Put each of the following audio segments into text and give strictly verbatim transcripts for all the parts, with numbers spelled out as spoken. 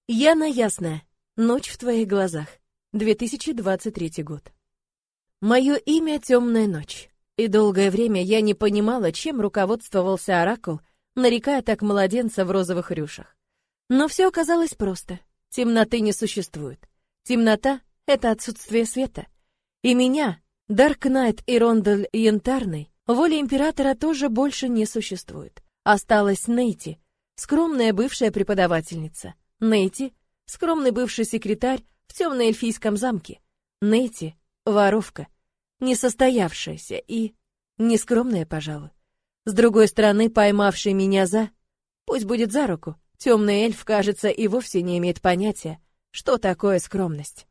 Яна Ясная. Ночь в твоих глазах. две тысячи двадцать третий год. Мое имя Темная ночь. И долгое время я не понимала, чем руководствовался оракул, нарекая так младенца в розовых рюшах. Но все оказалось просто. Темноты не существует. Темнота — это отсутствие света. И меня, Дарк Найт и Рондель Янтарный, воли императора тоже больше не существует. Осталась Нейти, скромная бывшая преподавательница. Нейти — скромный бывший секретарь в темно-эльфийском замке. Нейти — воровка, несостоявшаяся и нескромная, пожалуй. С другой стороны, поймавший меня за... Пусть будет за руку, темный эльф, кажется, и вовсе не имеет понятия, что такое скромность.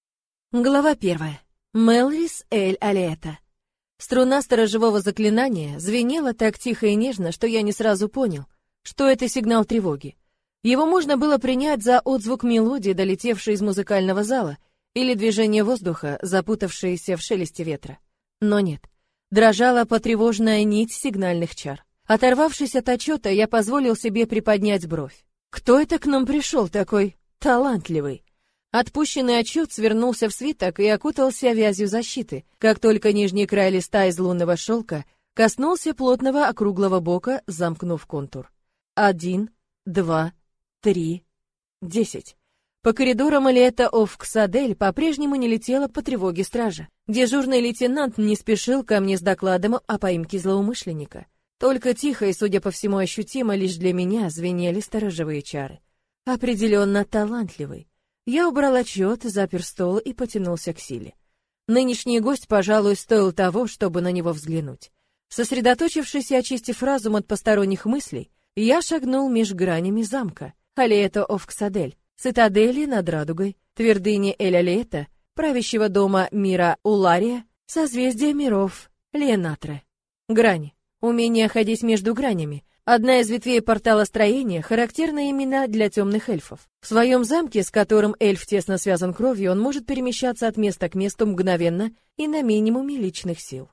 Глава первая. Мелрис Эль-Алиэта. Струна сторожевого заклинания звенела так тихо и нежно, что я не сразу понял, что это сигнал тревоги. Его можно было принять за отзвук мелодии, долетевшей из музыкального зала, или движение воздуха, запутавшееся в шелесте ветра. Но нет. Дрожала потревоженная нить сигнальных чар. Оторвавшись от отчета, я позволил себе приподнять бровь. Кто это к нам пришел такой талантливый? Отпущенный отчет свернулся в свиток и окутался вязью защиты, как только нижний край листа из лунного шелка коснулся плотного округлого бока, замкнув контур. Один, два, три, десять. По коридорам Алиэта Офксадель по-прежнему не летела по тревоге стража. Дежурный лейтенант не спешил ко мне с докладом о поимке злоумышленника. Только тихо и, судя по всему, ощутимо лишь для меня звенели сторожевые чары. Определенно талантливый. Я убрал отчет, запер стол и потянулся к силе. Нынешний гость, пожалуй, стоил того, чтобы на него взглянуть. Сосредоточившись и очистив разум от посторонних мыслей, я шагнул меж гранями замка. Алиэта Офксадель, цитадели над радугой, твердыни Эль-Алиэта, правящего дома мира Улария, созвездия миров Леонатра. Грани. Умение ходить между гранями. Одна из ветвей портала строения, характерна именно для темных эльфов. В своем замке, с которым эльф тесно связан кровью, он может перемещаться от места к месту мгновенно и на минимуме личных сил.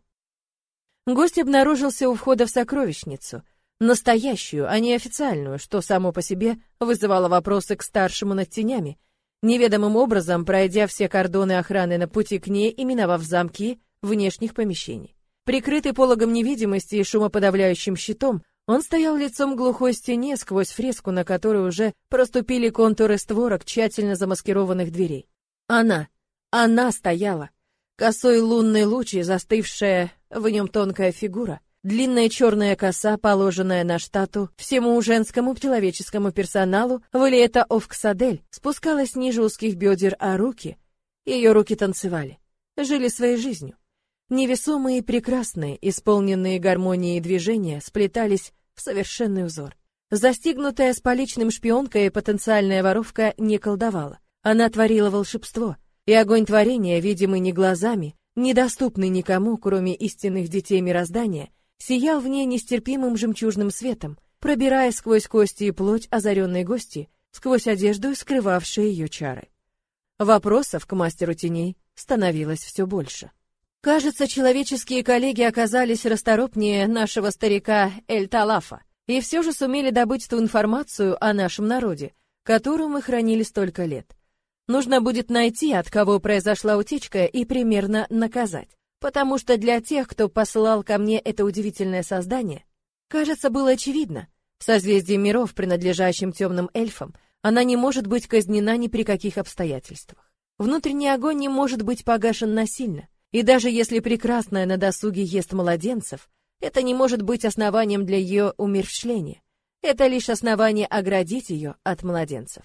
Гость обнаружился у входа в сокровищницу. Настоящую, а не официальную, что само по себе вызывало вопросы к старшему над тенями, неведомым образом пройдя все кордоны охраны на пути к ней и миновав замки внешних помещений. Прикрытый пологом невидимости и шумоподавляющим щитом, он стоял лицом к глухой стене сквозь фреску, на которой уже проступили контуры створок тщательно замаскированных дверей. Она, она стояла. Косой лунный луч и застывшая в нем тонкая фигура. Длинная черная коса, положенная на штату всему женскому человеческому персоналу, в Алиэта Офксадель, спускалась ниже узких бедер, а руки, ее руки танцевали, жили своей жизнью. Невесомые и прекрасные, исполненные гармонией движения, сплетались в совершенный узор. Застигнутая с поличным шпионкой потенциальная воровка не колдовала. Она творила волшебство, и огонь творения, видимый не глазами, недоступный никому, кроме истинных детей мироздания, сиял в ней нестерпимым жемчужным светом, пробирая сквозь кости и плоть озаренной гости, сквозь одежду, скрывавшие ее чары. Вопросов к мастеру теней становилось все больше. Кажется, человеческие коллеги оказались расторопнее нашего старика Эль-Талафа и все же сумели добыть ту информацию о нашем народе, которую мы хранили столько лет. Нужно будет найти, от кого произошла утечка, и примерно наказать. Потому что для тех, кто посылал ко мне это удивительное создание, кажется, было очевидно, в созвездии миров, принадлежащем темным эльфам, она не может быть казнена ни при каких обстоятельствах. Внутренний огонь не может быть погашен насильно, и даже если прекрасная на досуге ест младенцев, это не может быть основанием для ее умерщвления. Это лишь основание оградить ее от младенцев.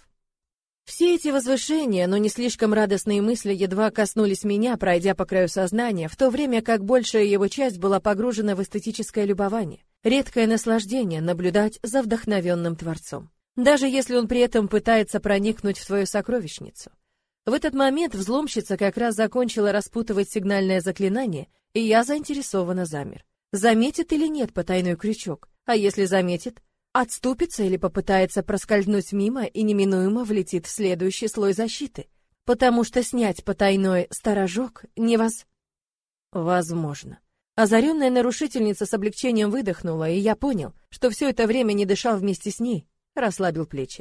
Все эти возвышения, но не слишком радостные мысли едва коснулись меня, пройдя по краю сознания, в то время как большая его часть была погружена в эстетическое любование, редкое наслаждение наблюдать за вдохновенным Творцом, даже если он при этом пытается проникнуть в твою сокровищницу. В этот момент взломщица как раз закончила распутывать сигнальное заклинание, и я заинтересованно замер. Заметит или нет потайной крючок? А если заметит, отступится или попытается проскользнуть мимо и неминуемо влетит в следующий слой защиты, потому что снять потайной сторожок невоз... Возможно. Озаренная нарушительница с облегчением выдохнула, и я понял, что все это время не дышал вместе с ней, расслабил плечи.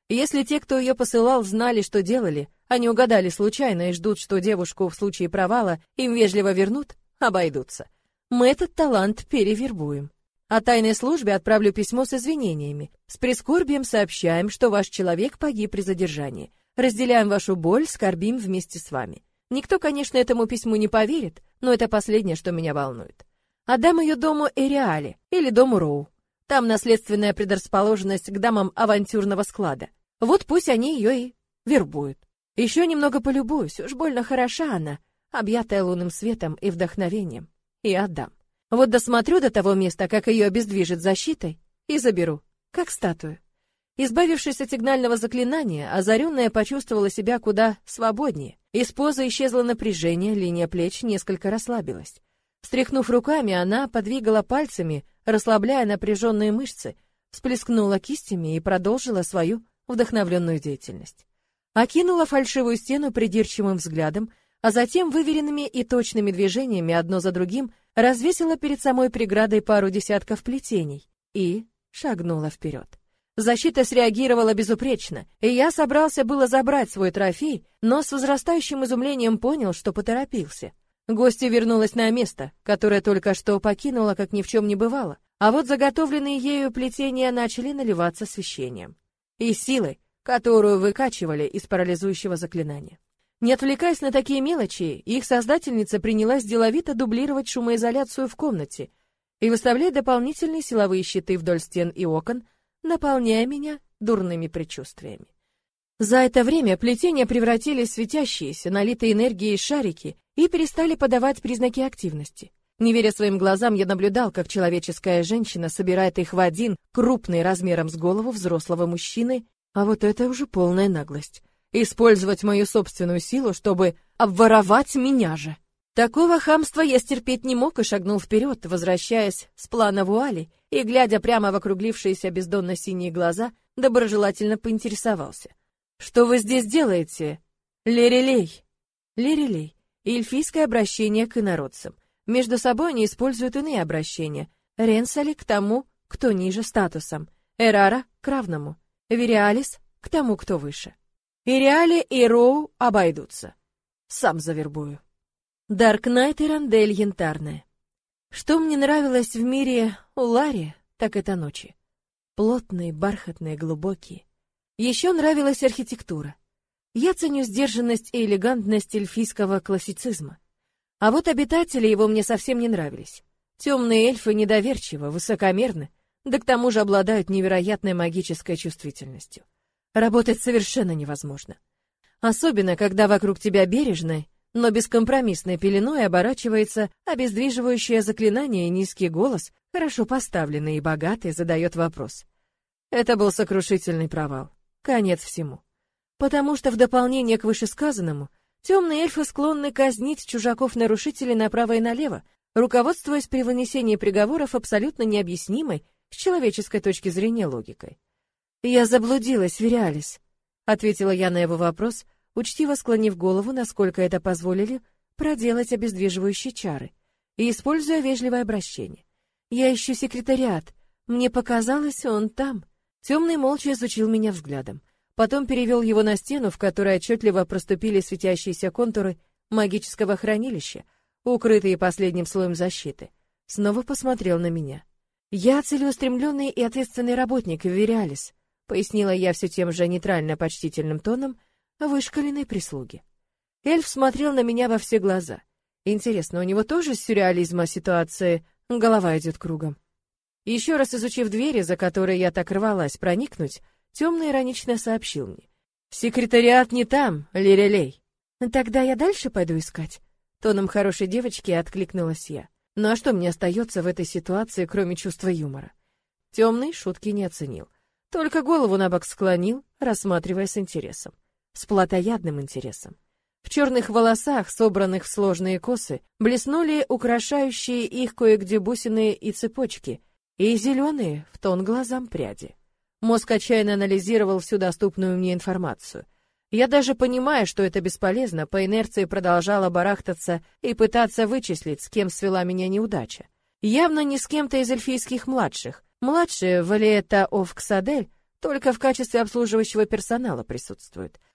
Если те, кто ее посылал, знали, что делали, а не угадали случайно и ждут, что девушку в случае провала им вежливо вернут, обойдутся. Мы этот талант перевербуем. А тайной службе отправлю письмо с извинениями. С прискорбием сообщаем, что ваш человек погиб при задержании. Разделяем вашу боль, скорбим вместе с вами. Никто, конечно, этому письму не поверит, но это последнее, что меня волнует. Отдам ее дому Эриале или дому Роу. Там наследственная предрасположенность к дамам авантюрного склада. Вот пусть они ее и вербуют. Еще немного полюбуюсь, уж больно хороша она, объятая лунным светом и вдохновением. И отдам. Вот досмотрю до того места, как ее обездвижит защитой, и заберу, как статую. Избавившись от сигнального заклинания, озаренная почувствовала себя куда свободнее. Из позы исчезло напряжение, линия плеч несколько расслабилась. Встряхнув руками, она подвигала пальцами, расслабляя напряженные мышцы, всплескнула кистями и продолжила свою вдохновленную деятельность. Окинула фальшивую стену придирчивым взглядом, а затем выверенными и точными движениями одно за другим развесила перед самой преградой пару десятков плетений и шагнула вперед. Защита среагировала безупречно, и я собрался было забрать свой трофей, но с возрастающим изумлением понял, что поторопился. Гостья вернулась на место, которое только что покинула, как ни в чем не бывало, а вот заготовленные ею плетения начали наливаться освещением и силой, которую выкачивали из парализующего заклинания. Не отвлекаясь на такие мелочи, их создательница принялась деловито дублировать шумоизоляцию в комнате и выставлять дополнительные силовые щиты вдоль стен и окон, наполняя меня дурными предчувствиями. За это время плетения превратились в светящиеся, налитые энергией шарики и перестали подавать признаки активности. Не веря своим глазам, я наблюдал, как человеческая женщина собирает их в один, крупный размером с голову взрослого мужчины, а вот это уже полная наглость. Использовать мою собственную силу, чтобы обворовать меня же. Такого хамства я стерпеть не мог и шагнул вперед, возвращаясь с плана вуали, и, глядя прямо в округлившиеся бездонно-синие глаза, доброжелательно поинтересовался. «Что вы здесь делаете, Лерелей?» Лерелей — эльфийское обращение к инородцам. Между собой они используют иные обращения. Ренсали — к тому, кто ниже статусом. Эрара — к равному. Вериалис — к тому, кто выше. Ириале и Роу обойдутся. Сам завербую. Даркнайт и Рандель янтарная. Что мне нравилось в мире Улари, так это ночи. Плотные, бархатные, глубокие. Еще нравилась архитектура. Я ценю сдержанность и элегантность эльфийского классицизма. А вот обитатели его мне совсем не нравились. Темные эльфы недоверчивы, высокомерны, да к тому же обладают невероятной магической чувствительностью. Работать совершенно невозможно. Особенно, когда вокруг тебя бережной, но бескомпромиссной пеленой оборачивается обездвиживающее заклинание, и низкий голос, хорошо поставленный и богатый, задает вопрос. Это был сокрушительный провал. Конец всему. Потому что в дополнение к вышесказанному, темные эльфы склонны казнить чужаков-нарушителей направо и налево, руководствуясь при вынесении приговоров абсолютно необъяснимой с человеческой точки зрения логикой. «Я заблудилась, Вериалис», — ответила я на его вопрос, учтиво склонив голову, насколько это позволили проделать обездвиживающие чары, и используя вежливое обращение. «Я ищу секретариат. Мне показалось, он там». Темный молча изучил меня взглядом. Потом перевел его на стену, в которой отчетливо проступили светящиеся контуры магического хранилища, укрытые последним слоем защиты. Снова посмотрел на меня. «Я целеустремленный и ответственный работник, Вериалис», — пояснила я все тем же нейтрально-почтительным тоном вышкаленной прислуги. Эльф смотрел на меня во все глаза. Интересно, у него тоже с сюрреализма ситуации голова идет кругом? Еще раз изучив двери, за которые я так рвалась проникнуть, темный иронично сообщил мне. «Секретариат не там, Лерелей». «Тогда я дальше пойду искать?» Тоном хорошей девочки откликнулась я. «Ну а что мне остается в этой ситуации, кроме чувства юмора?» Темный шутки не оценил. Только голову набок склонил, рассматривая с интересом. С плотоядным интересом. В черных волосах, собранных в сложные косы, блеснули украшающие их кое-где бусины и цепочки, и зеленые, в тон глазам, пряди. Мозг отчаянно анализировал всю доступную мне информацию. Я даже понимая, что это бесполезно, по инерции продолжала барахтаться и пытаться вычислить, с кем свела меня неудача. Явно не с кем-то из эльфийских младших. Младшие, Валиэта Овксадель, только в качестве обслуживающего персонала присутствует.